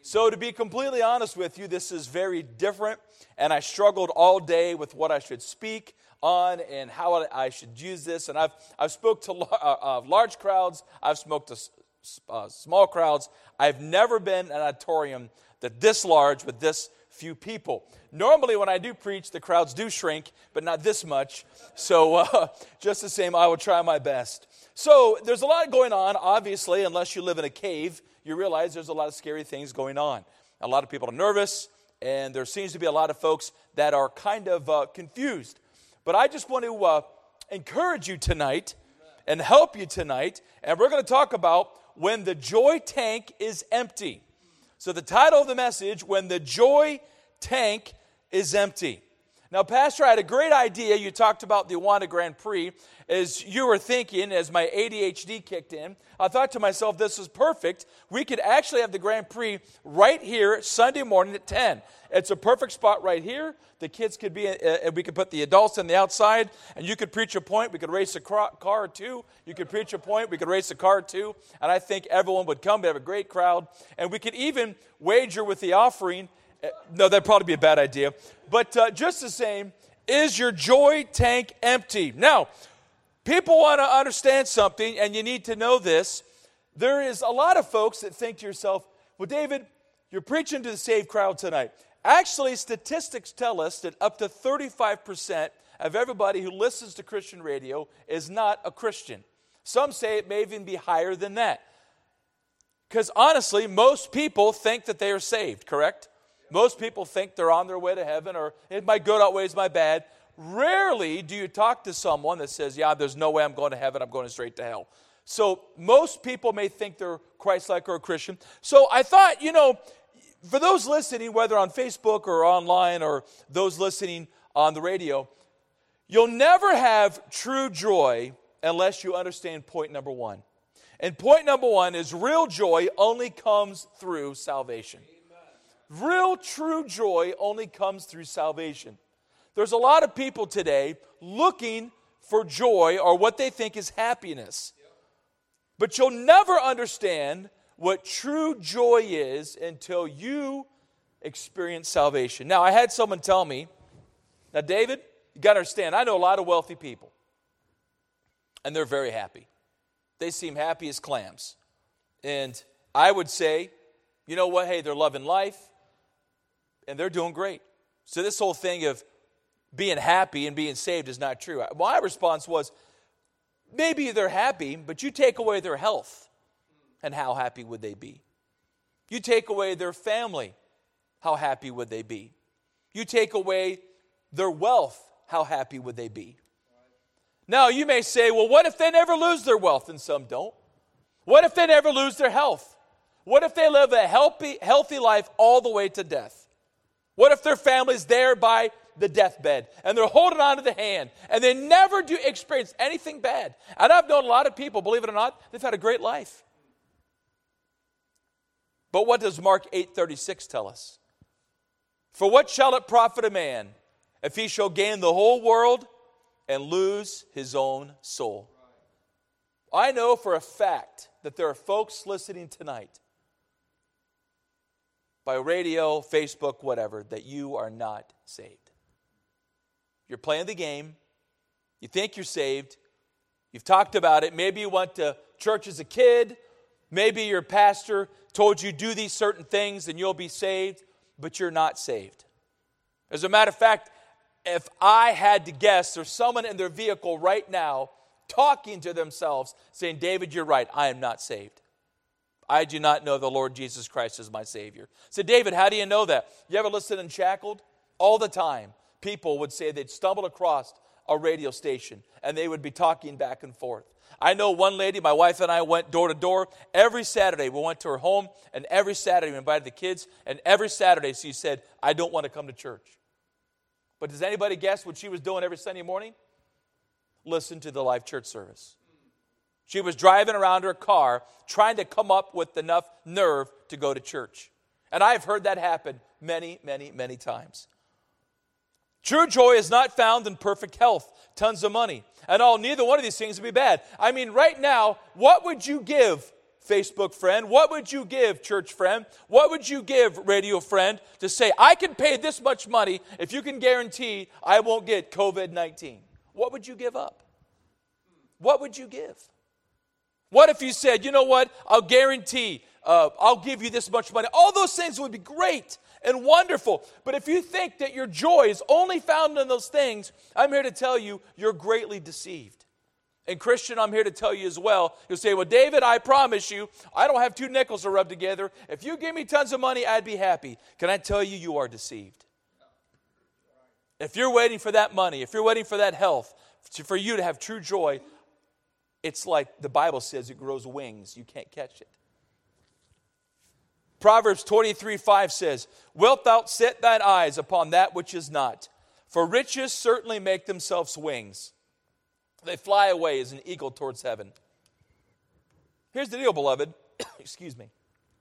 So to be completely honest with you, this is very different, and I struggled all day with what I should speak on and how I should use this. And I've spoke to large crowds. I've spoke to small crowds. I've never been in an auditorium that this large with this few people. Normally when I do preach, the crowds do shrink, but not this much. So just the same, I will try my best. So there's a lot going on, obviously, unless you live in a cave. You realize there's a lot of scary things going on. A lot of people are nervous, and there seems to be a lot of folks that are kind of confused. But I just want to encourage you tonight and help you tonight, and we're going to talk about when the joy tank is empty. So the title of the message, When the Joy Tank is Empty. Now, Pastor, I had a great idea. You talked about the Awana Grand Prix. As you were thinking, as my ADHD kicked in, I thought to myself, this is perfect. We could actually have the Grand Prix right here Sunday morning at 10. It's a perfect spot right here. The kids could be, we could put the adults on the outside, and you could preach a point. We could race a car or two. You could preach a point. We could race a car or two. And I think everyone would come. We'd have a great crowd. And we could even wager with the offering. No, that'd probably be a bad idea. But just the same, is your joy tank empty? Now, people want to understand something, and you need to know this. There is a lot of folks that think to yourself, well, David, you're preaching to the saved crowd tonight. Actually, statistics tell us that up to 35% of everybody who listens to Christian radio is not a Christian. Some say it may even be higher than that. Because honestly, most people think that they are saved, correct? Most people think they're on their way to heaven, or my good outweighs my bad. Rarely do you talk to someone that says, yeah, there's no way I'm going to heaven, I'm going straight to hell. So most people may think they're Christ-like or a Christian. So I thought, for those listening, whether on Facebook or online or those listening on the radio, you'll never have true joy unless you understand point number one. And point number one is real joy only comes through salvation. Real, true joy only comes through salvation. There's a lot of people today looking for joy or what they think is happiness. But you'll never understand what true joy is until you experience salvation. Now, I had someone tell me, now, David, you got to understand, I know a lot of wealthy people, and they're very happy. They seem happy as clams. And I would say, you know what, hey, they're loving life, and they're doing great. So this whole thing of being happy and being saved is not true. My response was, maybe they're happy, but you take away their health, and how happy would they be? You take away their family, how happy would they be? You take away their wealth, how happy would they be? Now, you may say, well, what if they never lose their wealth? And some don't. What if they never lose their health? What if they live a healthy life all the way to death? What if their family's there by the deathbed and they're holding on to the hand and they never do experience anything bad? And I've known a lot of people, believe it or not, they've had a great life. But what does Mark 8:36 tell us? For what shall it profit a man if he shall gain the whole world and lose his own soul? I know for a fact that there are folks listening tonight by radio, Facebook, whatever, that you are not saved. You're playing the game. You think you're saved. You've talked about it. Maybe you went to church as a kid. Maybe your pastor told you do these certain things and you'll be saved, but you're not saved. As a matter of fact, if I had to guess, there's someone in their vehicle right now talking to themselves saying, David, you're right, I am not saved. I do not know the Lord Jesus Christ as my Savior. So, David, how do you know that? You ever listen in Shackled? All the time, people would say they'd stumbled across a radio station and they would be talking back and forth. I know one lady, my wife and I went door to door. Every Saturday, we went to her home, and every Saturday we invited the kids, and every Saturday she said, I don't want to come to church. But does anybody guess what she was doing every Sunday morning? Listen to the live church service. She was driving around her car trying to come up with enough nerve to go to church. And I've heard that happen many, many, many times. True joy is not found in perfect health, tons of money, and all. Neither one of these things would be bad. I mean, right now, what would you give Facebook friend? What would you give, church friend? What would you give, radio friend, to say, I can pay this much money if you can guarantee I won't get COVID-19? What would you give up? What would you give? What if you said, you know what, I'll guarantee, I'll give you this much money. All those things would be great and wonderful. But if you think that your joy is only found in those things, I'm here to tell you, you're greatly deceived. And Christian, I'm here to tell you as well. You'll say, well, David, I promise you, I don't have two nickels to rub together. If you give me tons of money, I'd be happy. Can I tell you, you are deceived. If you're waiting for that money, if you're waiting for that health, for you to have true joy, it's like the Bible says it grows wings. You can't catch it. Proverbs 23:5 says, wilt thou set thine eyes upon that which is not? For riches certainly make themselves wings. They fly away as an eagle towards heaven. Here's the deal, beloved. Excuse me.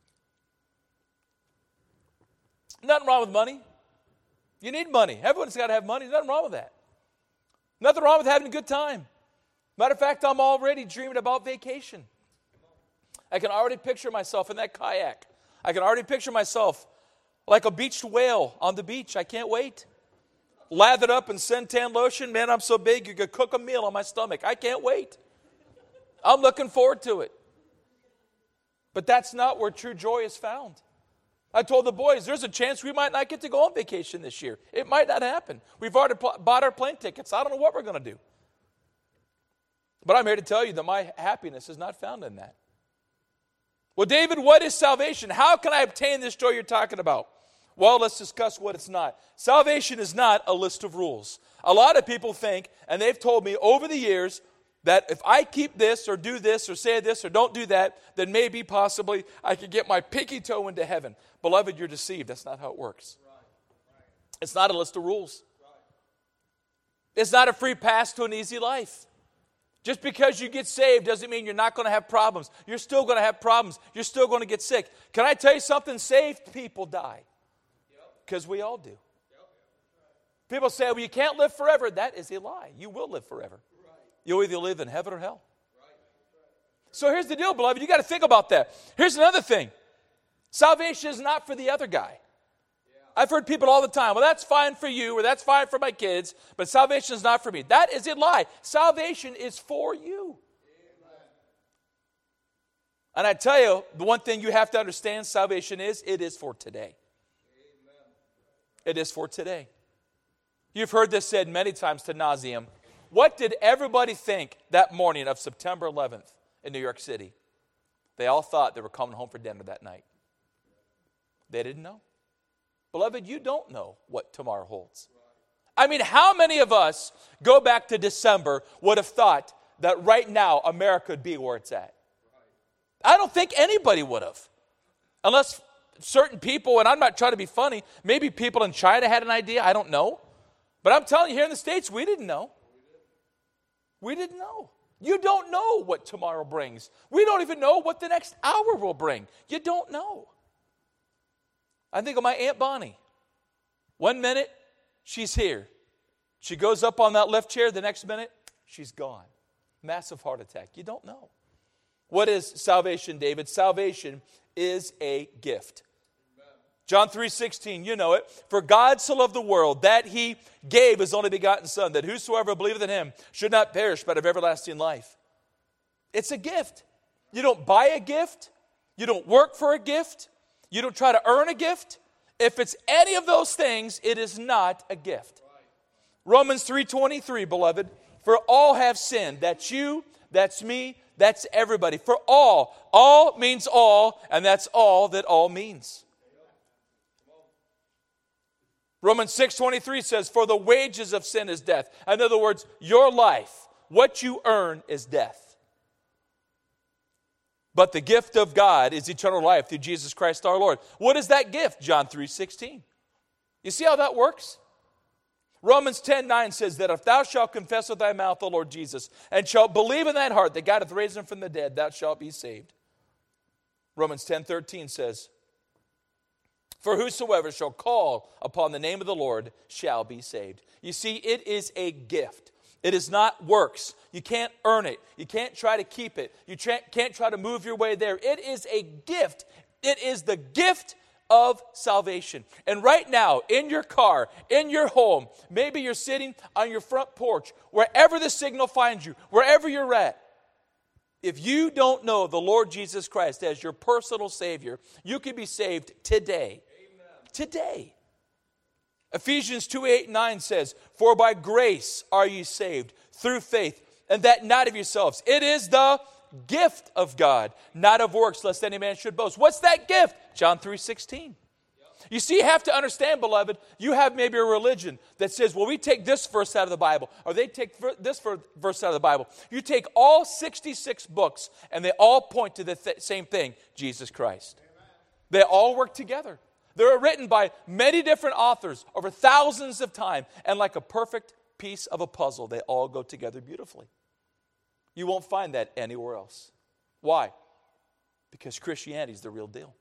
Nothing wrong with money. You need money. Everyone's got to have money. Nothing wrong with that. Nothing wrong with having a good time. Matter of fact, I'm already dreaming about vacation. I can already picture myself in that kayak. I can already picture myself like a beached whale on the beach. I can't wait. Lathered up in suntan lotion. Man, I'm so big you could cook a meal on my stomach. I can't wait. I'm looking forward to it. But that's not where true joy is found. I told the boys, there's a chance we might not get to go on vacation this year. It might not happen. We've already bought our plane tickets. I don't know what we're going to do. But I'm here to tell you that my happiness is not found in that. Well, David, what is salvation? How can I obtain this joy you're talking about? Well, let's discuss what it's not. Salvation is not a list of rules. A lot of people think, and they've told me over the years, that if I keep this or do this or say this or don't do that, then maybe possibly I could get my pinky toe into heaven. Beloved, you're deceived. That's not how it works. It's not a list of rules. It's not a free pass to an easy life. Just because you get saved doesn't mean you're not going to have problems. You're still going to have problems. You're still going to get sick. Can I tell you something? Saved people die. Because we all do. People say, well, you can't live forever. That is a lie. You will live forever. You'll either live in heaven or hell. So here's the deal, beloved. You got to think about that. Here's another thing. Salvation is not for the other guy. I've heard people all the time, well, that's fine for you, or that's fine for my kids, but salvation is not for me. That is a lie. Salvation is for you. And I tell you, the one thing you have to understand salvation is, it is for today. It is for today. You've heard this said many times to nauseam. What did everybody think that morning of September 11th in New York City? They all thought they were coming home for dinner that night. They didn't know. Beloved, you don't know what tomorrow holds. I mean, how many of us go back to December would have thought that right now America would be where it's at? I don't think anybody would have. Unless certain people, and I'm not trying to be funny, maybe people in China had an idea, I don't know. But I'm telling you, here in the States, we didn't know. We didn't know. You don't know what tomorrow brings. We don't even know what the next hour will bring. You don't know. I think of my Aunt Bonnie. 1 minute, she's here. She goes up on that lift chair. The next minute, she's gone. Massive heart attack. You don't know. What is salvation, David? Salvation is a gift. John 3:16, you know it. For God so loved the world that he gave his only begotten Son, that whosoever believeth in him should not perish but have everlasting life. It's a gift. You don't buy a gift. You don't work for a gift. You don't try to earn a gift. If it's any of those things, it is not a gift. Romans 3:23, beloved. For all have sinned. That's you, that's me, that's everybody. For all. All means all, and that's all that all means. Romans 6:23 says, for the wages of sin is death. In other words, your life, what you earn is death. But the gift of God is eternal life through Jesus Christ our Lord. What is that gift? John 3:16. You see how that works? Romans 10:9 says that if thou shalt confess with thy mouth the Lord Jesus, and shalt believe in thine heart that God hath raised him from the dead, thou shalt be saved. Romans 10:13 says, for whosoever shall call upon the name of the Lord shall be saved. You see, it is a gift. It is not works. You can't earn it. You can't try to keep it. You can't try to move your way there. It is a gift. It is the gift of salvation. And right now, in your car, in your home, maybe you're sitting on your front porch, wherever the signal finds you, wherever you're at, if you don't know the Lord Jesus Christ as your personal Savior, you can be saved today. Amen. Today. Ephesians 2:8-9 says, "For by grace are ye saved, through faith, and that not of yourselves. It is the gift of God, not of works, lest any man should boast." What's that gift? John 3:16. You see, you have to understand, beloved, you have maybe a religion that says, well, we take this verse out of the Bible, or they take this verse out of the Bible. You take all 66 books, and they all point to the same thing, Jesus Christ. Amen. They all work together. They were written by many different authors over thousands of time, and like a perfect piece of a puzzle, they all go together beautifully. You won't find that anywhere else. Why? Because Christianity is the real deal.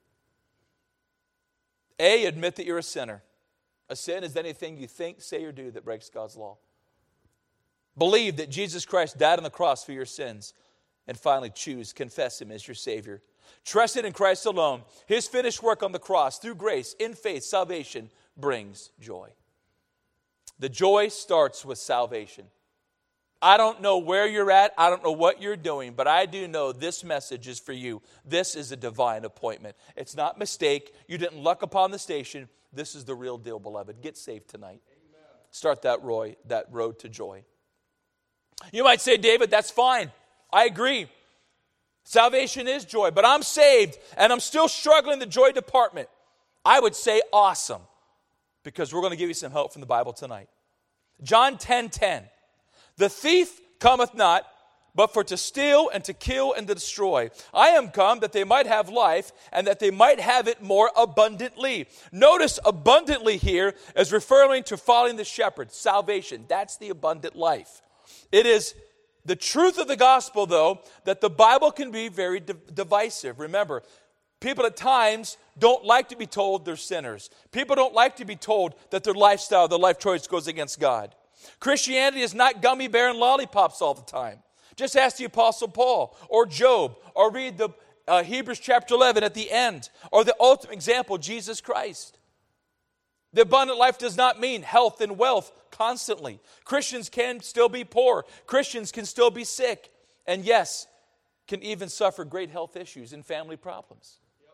A, admit that you're a sinner. A sin is anything you think, say, or do that breaks God's law. Believe that Jesus Christ died on the cross for your sins. And finally, confess Him as your Savior. Trusted in Christ alone, His finished work on the cross, through grace, in faith, salvation brings joy. The joy starts with salvation. I don't know where you're at. I don't know what you're doing, but I do know this message is for you. This is a divine appointment. It's not mistake. You didn't luck upon the station. This is the real deal, beloved. Get saved tonight. Amen. Start that road to joy. You might say, David, that's fine. I agree. Salvation is joy, but I'm saved and I'm still struggling in the joy department. I would say awesome, because we're going to give you some help from the Bible tonight. John 10:10. "The thief cometh not, but for to steal and to kill and to destroy. I am come that they might have life, and that they might have it more abundantly." Notice abundantly here is referring to following the shepherd, salvation. That's the abundant life. It is the truth of the gospel, though, that the Bible can be very divisive. Remember, people at times don't like to be told they're sinners. People don't like to be told that their lifestyle, their life choice goes against God. Christianity is not gummy bear and lollipops all the time. Just ask the Apostle Paul or Job, or read the Hebrews chapter 11 at the end, or the ultimate example, Jesus Christ. The abundant life does not mean health and wealth constantly. Christians can still be poor. Christians can still be sick. And yes, can even suffer great health issues and family problems.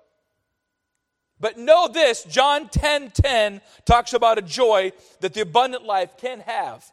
But know this, John 10:10 talks about a joy that the abundant life can have.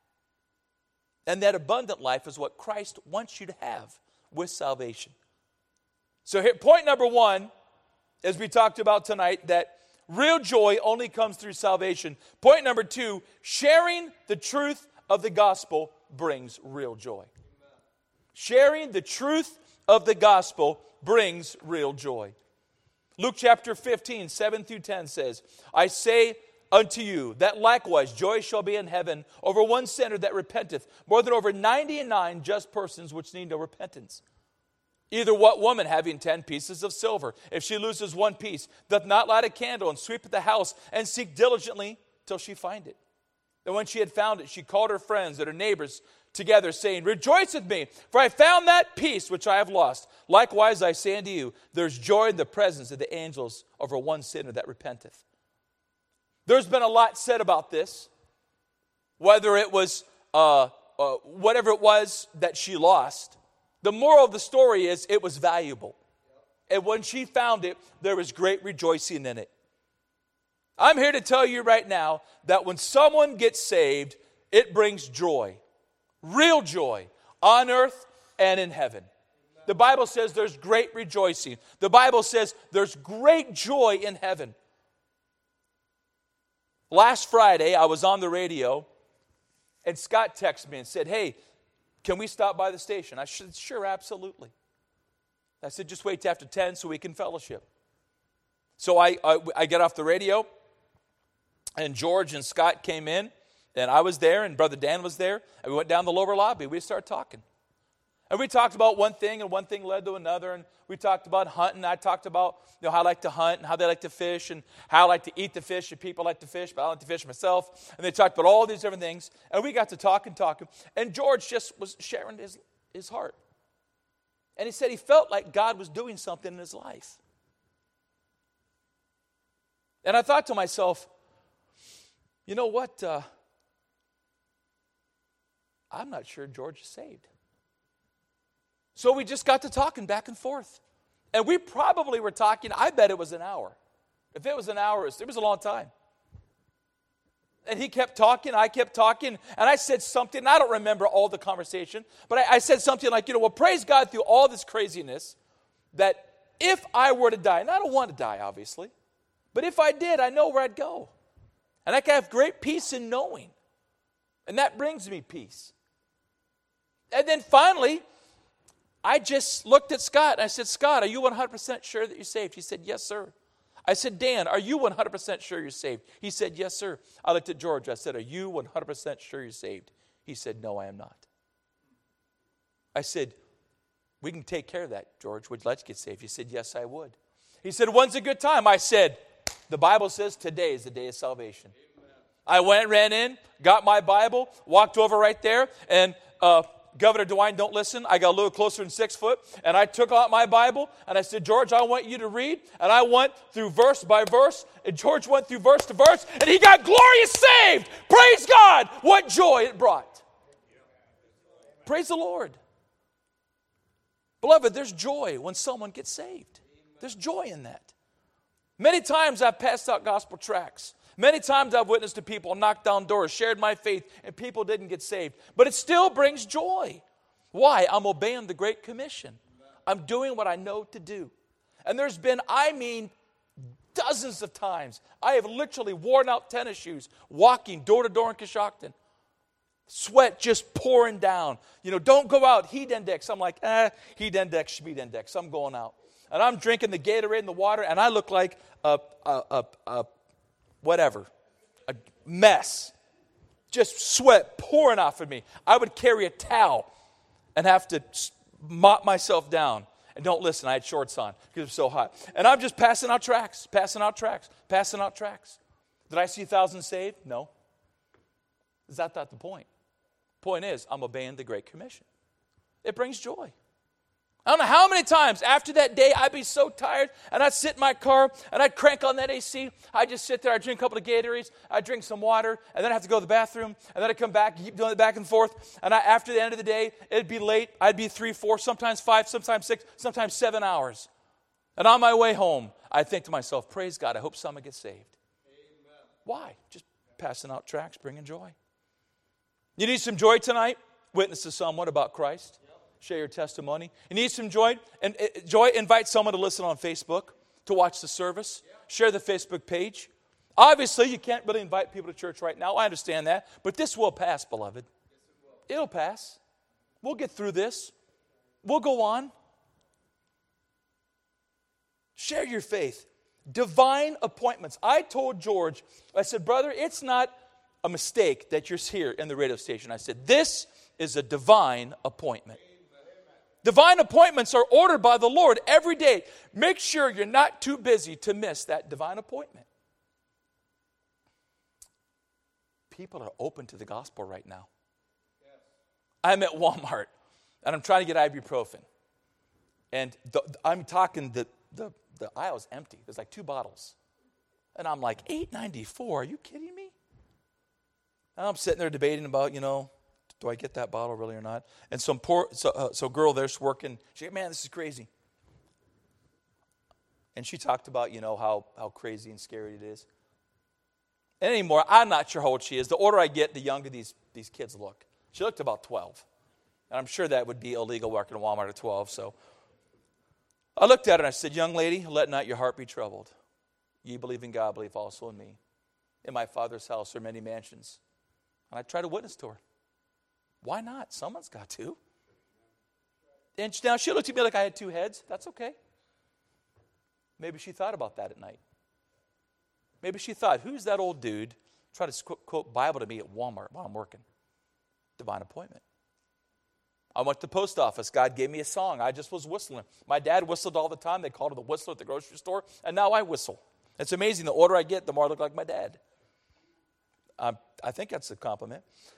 And that abundant life is what Christ wants you to have with salvation. So here, point number one, as we talked about tonight, that real joy only comes through salvation. Point number two, sharing the truth of the gospel brings real joy. Amen. Sharing the truth of the gospel brings real joy. Luke chapter 15, 7-10 says, "I say unto you that likewise joy shall be in heaven over one sinner that repenteth, more than over 99 just persons which need no repentance. Either what woman having 10 pieces of silver, if she loses one piece, doth not light a candle and sweep the house and seek diligently till she find it? And when she had found it, she called her friends and her neighbors together, saying, Rejoice with me, for I found that piece which I have lost. Likewise I say unto you, there's joy in the presence of the angels over one sinner that repenteth." There's been a lot said about this, whether it was whatever it was that she lost. The moral of the story is it was valuable. And when she found it, there was great rejoicing in it. I'm here to tell you right now that when someone gets saved, it brings joy, real joy, on earth and in heaven. The Bible says there's great rejoicing. The Bible says there's great joy in heaven. Last Friday, I was on the radio, and Scott texted me and said, "Hey, can we stop by the station?" I said, "Sure, absolutely." I said, "Just wait till after 10 so we can fellowship." So I get off the radio, and George and Scott came in, and I was there, and Brother Dan was there, and we went down the lower lobby. We started talking. And we talked about one thing, and one thing led to another. And we talked about hunting. I talked about how I like to hunt and how they like to fish and how I like to eat the fish and people like to fish, but I like to fish myself. And they talked about all these different things. And we got to talking. And George just was sharing his heart. And he said he felt like God was doing something in his life. And I thought to myself, you know what? I'm not sure George is saved. So we just got to talking back and forth. And we probably were talking, I bet it was an hour. If it was an hour, it was a long time. And he kept talking, I kept talking, and I said something, and I don't remember all the conversation, but I said something like, well, praise God through all this craziness, that if I were to die, and I don't want to die, obviously, but if I did, I know where I'd go. And I can have great peace in knowing. And that brings me peace. And then finally, I just looked at Scott, and I said, Scott, are you 100% sure that you're saved? He said, yes, sir. I said, Dan, are you 100% sure you're saved? He said, yes, sir. I looked at George. I said, are you 100% sure you're saved? He said, no, I am not. I said, we can take care of that, George. Would you like to get saved? He said, yes, I would. He said, when's a good time? I said, the Bible says today is the day of salvation. I went, ran in, got my Bible, walked over right there, and Governor DeWine, don't listen. I got a little closer than 6 foot, and I took out my Bible, and I said, George, I want you to read. And I went through verse by verse, and George went through verse to verse, and he got glorious saved. Praise God. What joy it brought. Praise the Lord. Beloved, there's joy when someone gets saved. There's joy in that. Many times I've passed out gospel tracts. Many times I've witnessed to people, knocked down doors, shared my faith, and people didn't get saved. But it still brings joy. Why? I'm obeying the Great Commission. I'm doing what I know to do. And there's been, dozens of times, I have literally worn out tennis shoes, walking door to door in Coshocton. Sweat just pouring down. Don't go out, heat index. I'm like, heat index, speed index. I'm going out. And I'm drinking the Gatorade and the water, and I look like a mess. Just sweat pouring off of me. I would carry a towel and have to mop myself down. And don't listen, I had shorts on because it was so hot. And I'm just passing out tracts. Did I see thousands saved? No. Is that not the point? Point is, I'm obeying the Great Commission. It brings joy. I don't know how many times after that day I'd be so tired and I'd sit in my car and I'd crank on that AC. I'd just sit there, I'd drink a couple of Gatorades, I'd drink some water, and then I'd have to go to the bathroom, and then I'd come back, keep doing it back and forth. And after the end of the day, it'd be late. I'd be 3, 4, sometimes 5, sometimes 6, sometimes 7 hours. And on my way home, I'd think to myself, praise God, I hope someone gets saved. Amen. Why? Just passing out tracts, bringing joy. You need some joy tonight? Witness to someone about Christ. Share your testimony. You need some joy? And invite someone to listen on Facebook, to watch the service. Share the Facebook page. Obviously, you can't really invite people to church right now. I understand that. But this will pass, beloved. It'll pass. We'll get through this. We'll go on. Share your faith. Divine appointments. I told George, I said, brother, it's not a mistake that you're here in the radio station. I said, this is a divine appointment. Divine appointments are ordered by the Lord every day. Make sure you're not too busy to miss that divine appointment. People are open to the gospel right now. I'm at Walmart, and I'm trying to get ibuprofen. And I'm talking, the aisle's empty. There's like 2 bottles. And I'm like, $8.94? Are you kidding me? And I'm sitting there debating about, do I get that bottle really or not? And some girl there's working. She said, man, this is crazy. And she talked about, how crazy and scary it is. And anymore, I'm not sure how old she is. The older I get, the younger these kids look. She looked about 12. And I'm sure that would be illegal working at Walmart at 12. So I looked at her and I said, young lady, let not your heart be troubled. Ye believe in God, believe also in me. In my Father's house are many mansions. And I tried to witness to her. Why not? Someone's got to. And now she looked at me like I had 2 heads. That's okay. Maybe she thought about that at night. Maybe she thought, who's that old dude trying to quote Bible to me at Walmart while I'm working? Divine appointment. I went to the post office. God gave me a song. I just was whistling. My dad whistled all the time. They called him the whistler at the grocery store. And now I whistle. It's amazing. The older I get, the more I look like my dad. I think that's a compliment.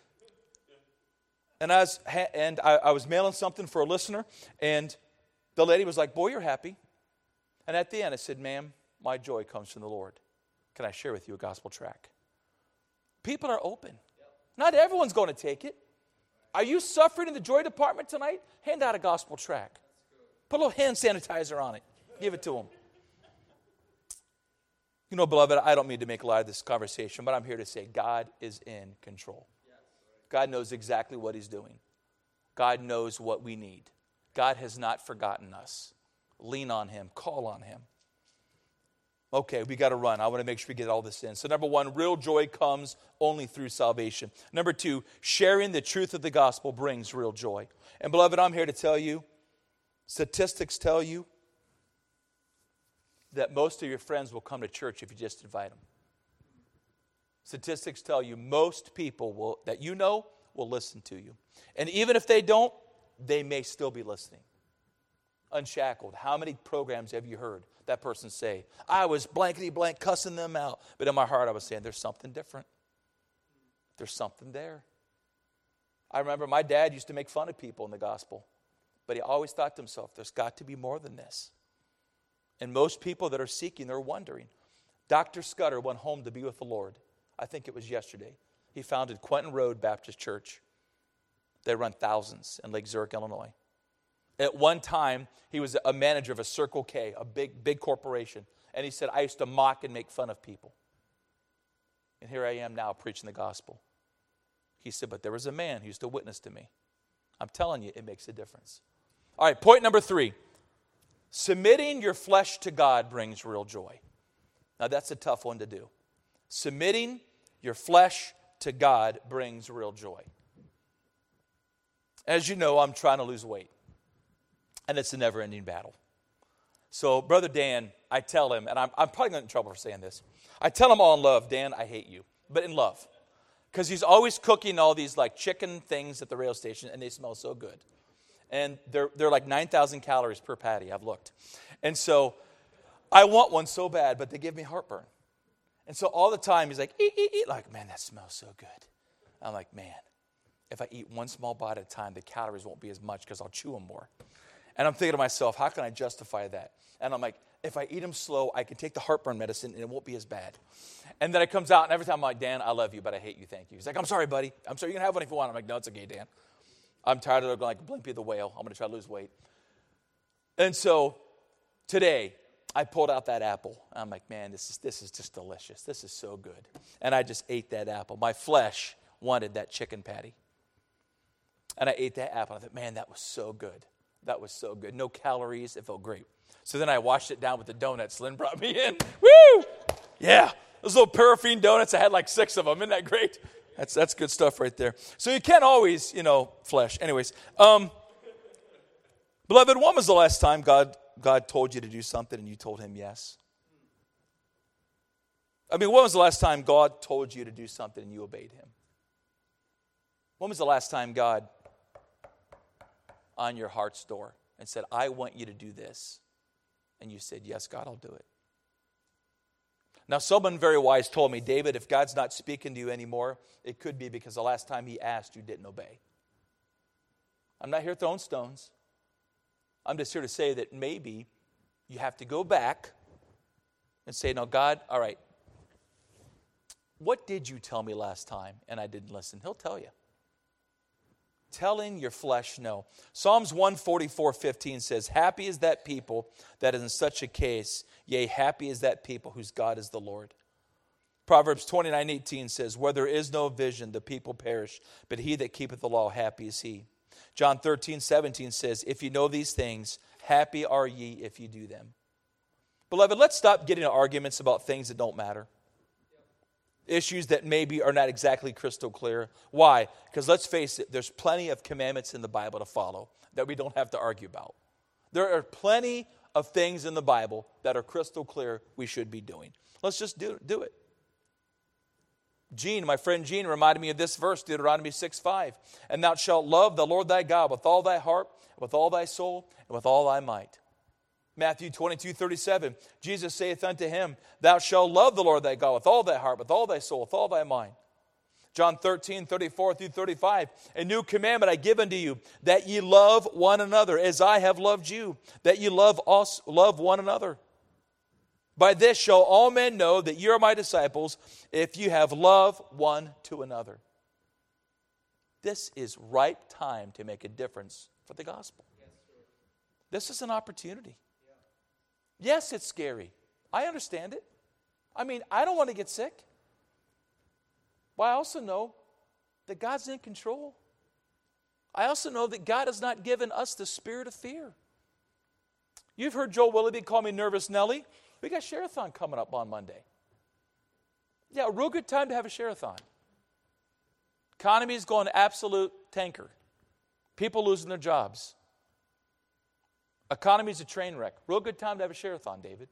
And I was mailing something for a listener. And the lady was like, boy, you're happy. And at the end I said, ma'am, my joy comes from the Lord. Can I share with you a gospel tract? People are open. Not everyone's going to take it. Are you suffering in the joy department tonight? Hand out a gospel tract. Put a little hand sanitizer on it. Give it to them. You know, beloved, I don't mean to make a lot of this conversation, but I'm here to say God is in control. God knows exactly what he's doing. God knows what we need. God has not forgotten us. Lean on him. Call on him. Okay, we got to run. I want to make sure we get all this in. So number one, real joy comes only through salvation. Number two, sharing the truth of the gospel brings real joy. And beloved, I'm here to tell you, statistics tell you that most of your friends will come to church if you just invite them. Statistics tell you most people that you know will listen to you. And even if they don't, they may still be listening. Unshackled. How many programs have you heard that person say, I was blankety blank cussing them out, but in my heart I was saying, there's something different. There's something there. I remember my dad used to make fun of people in the gospel, but he always thought to himself, there's got to be more than this. And most people that are seeking, they're wondering. Dr. Scudder went home to be with the Lord. I think it was yesterday. He founded Quentin Road Baptist Church. They run thousands in Lake Zurich, Illinois. At one time, he was a manager of a Circle K, a big corporation. And he said, I used to mock and make fun of people. And here I am now preaching the gospel. He said, but there was a man who used to witness to me. I'm telling you, it makes a difference. All right, point number 3. Submitting your flesh to God brings real joy. Now, that's a tough one to do. Submitting your flesh to God brings real joy. As you know, I'm trying to lose weight. And it's a never-ending battle. So, Brother Dan, I tell him, and I'm probably going to get in trouble for saying this. I tell him all in love, Dan, I hate you, but in love. Because he's always cooking all these like chicken things at the rail station, and they smell so good. And they're like 9,000 calories per patty, I've looked. And so, I want one so bad, but they give me heartburn. And so all the time, he's like, eat. Like, man, that smells so good. I'm like, man, if I eat one small bite at a time, the calories won't be as much because I'll chew them more. And I'm thinking to myself, how can I justify that? And I'm like, if I eat them slow, I can take the heartburn medicine and it won't be as bad. And then it comes out, and every time I'm like, Dan, I love you, but I hate you, thank you. He's like, I'm sorry, buddy. I'm sorry, you can have one if you want. I'm like, no, it's okay, Dan. I'm tired of looking like Blimpy the whale. I'm going to try to lose weight. And so today, I pulled out that apple. I'm like, man, this is just delicious. This is so good. And I just ate that apple. My flesh wanted that chicken patty. And I ate that apple. I thought, man, that was so good. That was so good. No calories. It felt great. So then I washed it down with the donuts Lynn brought me in. Woo! Yeah. Those little paraffin donuts. I had like 6 of them. Isn't that great? That's good stuff right there. So you can't always, flesh. Anyways. Beloved, when was the last time God told you to do something and you told him yes? I mean, when was the last time God told you to do something and you obeyed him? When was the last time God on your heart's door and said, I want you to do this? And you said, yes, God, I'll do it. Now, someone very wise told me, David, if God's not speaking to you anymore, it could be because the last time he asked, you didn't obey. I'm not here throwing stones. I'm just here to say that maybe you have to go back and say, no, God, all right, what did you tell me last time and I didn't listen? He'll tell you. Telling your flesh no. Psalms 144:15 says, happy is that people that is in such a case, yea, happy is that people whose God is the Lord. Proverbs 29:18 says, where there is no vision, the people perish, but he that keepeth the law, happy is he. John 13:17 says, if you know these things, happy are ye if you do them. Beloved, let's stop getting into arguments about things that don't matter. Issues that maybe are not exactly crystal clear. Why? Because let's face it, there's plenty of commandments in the Bible to follow that we don't have to argue about. There are plenty of things in the Bible that are crystal clear we should be doing. Let's just do it. My friend Gene reminded me of this verse, Deuteronomy 6:5. And thou shalt love the Lord thy God with all thy heart, with all thy soul, and with all thy might. Matthew 22:37. Jesus saith unto him, thou shalt love the Lord thy God with all thy heart, with all thy soul, with all thy mind. John 13:34-35. A new commandment I give unto you, that ye love one another, as I have loved you, that ye love one another. By this shall all men know that ye are my disciples, if you have love one to another. This is ripe time to make a difference for the gospel. This is an opportunity. Yes, it's scary. I understand it. I mean, I don't want to get sick. But I also know that God's in control. I also know that God has not given us the spirit of fear. You've heard Joel Willoughby call me Nervous Nelly. We got Share-a-thon coming up on Monday. Yeah, a real good time to have a Share-a-thon. Economy's going absolute tanker. People losing their jobs. Economy's a train wreck. Real good time to have a Share-a-thon, David.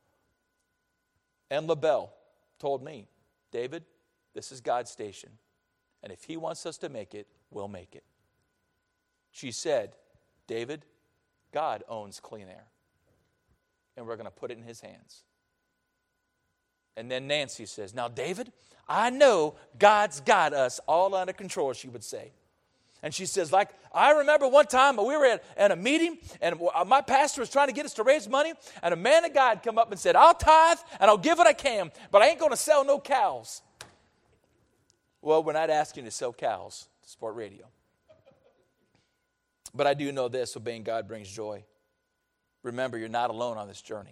And LaBelle told me, David, this is God's station. And if he wants us to make it, we'll make it. She said, David, God owns Clean Air. And we're going to put it in his hands. And then Nancy says, now, David, I know God's got us all under control, she would say. And she says, like, I remember one time we were at a meeting, and my pastor was trying to get us to raise money, and a man of God come up and said, I'll tithe, and I'll give what I can, but I ain't going to sell no cows. Well, we're not asking you to sell cows to support radio. But I do know this, obeying God brings joy. Remember, you're not alone on this journey.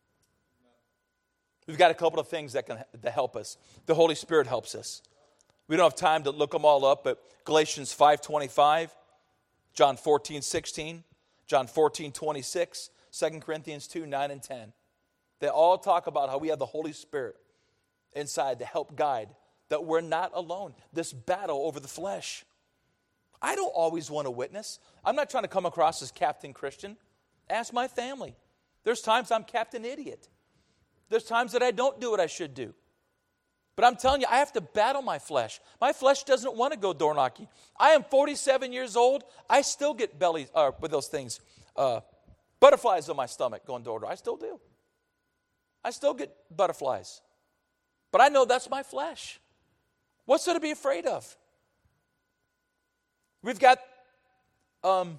We've got a couple of things that help us. The Holy Spirit helps us. We don't have time to look them all up, but Galatians 5:25, John 14:16, John 14:26, 2 Corinthians 2:9 and 10. They all talk about how we have the Holy Spirit inside to help guide, that we're not alone. This battle over the flesh. I don't always want to witness. I'm not trying to come across as Captain Christian. Ask my family. There's times I'm Captain Idiot. There's times that I don't do what I should do. But I'm telling you, I have to battle my flesh. My flesh doesn't want to go door knocking. I am 47 years old. I still get belly with those things, butterflies on my stomach going door to door. I still do. I still get butterflies. But I know that's my flesh. What's there to be afraid of? We've got, how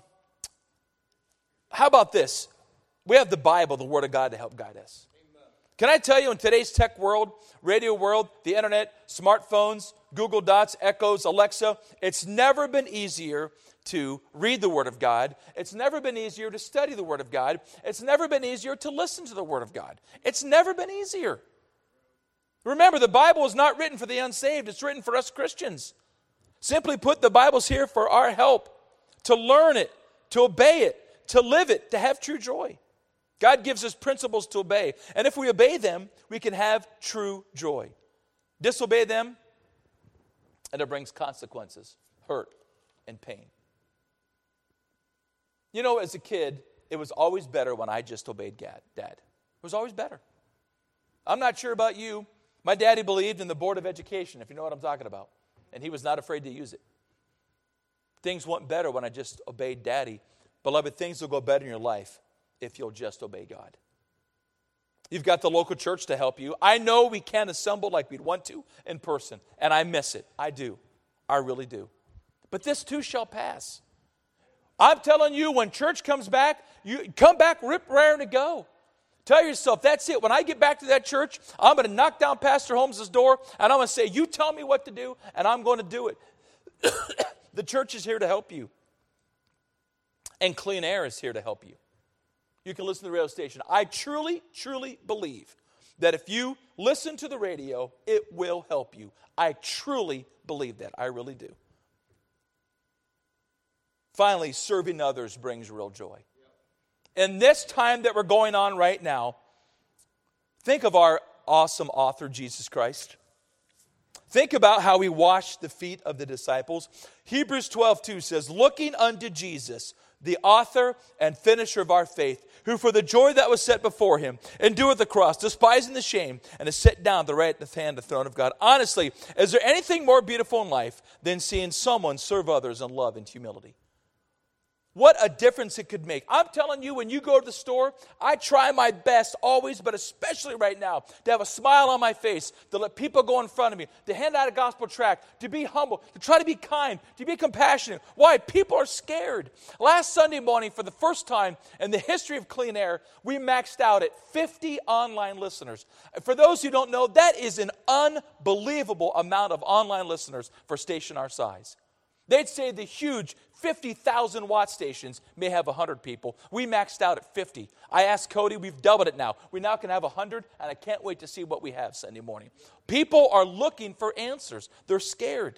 about this? We have the Bible, the Word of God, to help guide us. Can I tell you, in today's tech world, radio world, the internet, smartphones, Google Dots, Echoes, Alexa, it's never been easier to read the Word of God. It's never been easier to study the Word of God. It's never been easier to listen to the Word of God. It's never been easier. Remember, the Bible is not written for the unsaved. It's written for us Christians. Simply put, the Bible's here for our help, to learn it, to obey it, to live it, to have true joy. God gives us principles to obey. And if we obey them, we can have true joy. Disobey them, and it brings consequences, hurt, and pain. You know, as a kid, it was always better when I just obeyed Dad. It was always better. I'm not sure about you. My daddy believed in the Board of Education, if you know what I'm talking about. And he was not afraid to use it. Things went better when I just obeyed Daddy. Beloved, things will go better in your life if you'll just obey God. You've got the local church to help you. I know we can't assemble like we'd want to in person, and I miss it. I do. I really do. But this too shall pass. I'm telling you, when church comes back, you come back rip raring to go. Tell yourself, that's it. When I get back to that church, I'm going to knock down Pastor Holmes' door, and I'm going to say, you tell me what to do, and I'm going to do it. The church is here to help you. And Clean Air is here to help you. You can listen to the radio station. I truly, truly believe that if you listen to the radio, it will help you. I truly believe that. I really do. Finally, serving others brings real joy. In this time that we're going on right now, think of our awesome author, Jesus Christ. Think about how he washed the feet of the disciples. Hebrews 12:2 says, looking unto Jesus, the author and finisher of our faith, who for the joy that was set before him endured the cross, despising the shame, and is set down at the right hand of the throne of God. Honestly, is there anything more beautiful in life than seeing someone serve others in love and humility? What a difference it could make. I'm telling you, when you go to the store, I try my best always, but especially right now, to have a smile on my face, to let people go in front of me, to hand out a gospel tract, to be humble, to try to be kind, to be compassionate. Why? People are scared. Last Sunday morning, for the first time in the history of Clean Air, we maxed out at 50 online listeners. For those who don't know, that is an unbelievable amount of online listeners for a station our size. They'd say the huge 50,000 watt stations may have 100 people. We maxed out at 50. I asked Cody, we've doubled it now. We now can have 100, and I can't wait to see what we have Sunday morning. People are looking for answers. They're scared.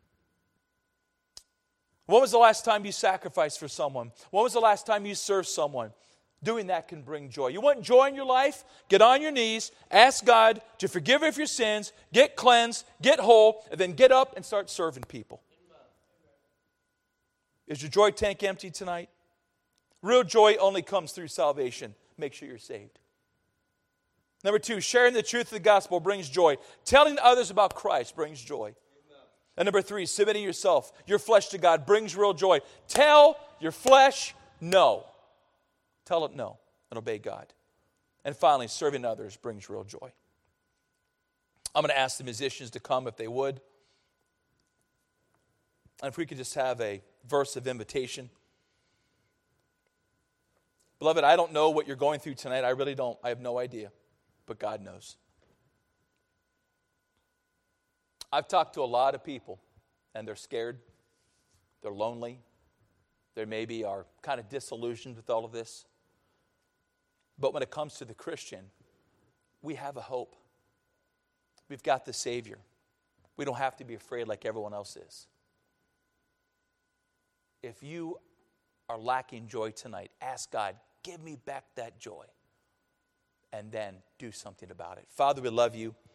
When was the last time you sacrificed for someone? When was the last time you served someone? Doing that can bring joy. You want joy in your life? Get on your knees, ask God to forgive you for your sins, get cleansed, get whole, and then get up and start serving people. Is your joy tank empty tonight? Real joy only comes through salvation. Make sure you're saved. Number 2, sharing the truth of the gospel brings joy. Telling others about Christ brings joy. And number 3, submitting yourself, your flesh to God brings real joy. Tell your flesh no. Tell it no and obey God. And finally, serving others brings real joy. I'm going to ask the musicians to come if they would. And if we could just have a verse of invitation. Beloved, I don't know what you're going through tonight. I really don't. I have no idea. But God knows. I've talked to a lot of people, and they're scared. They're lonely. They maybe are kind of disillusioned with all of this. But when it comes to the Christian, we have a hope. We've got the Savior. We don't have to be afraid like everyone else is. If you are lacking joy tonight, ask God, give me back that joy. And then do something about it. Father, we love you.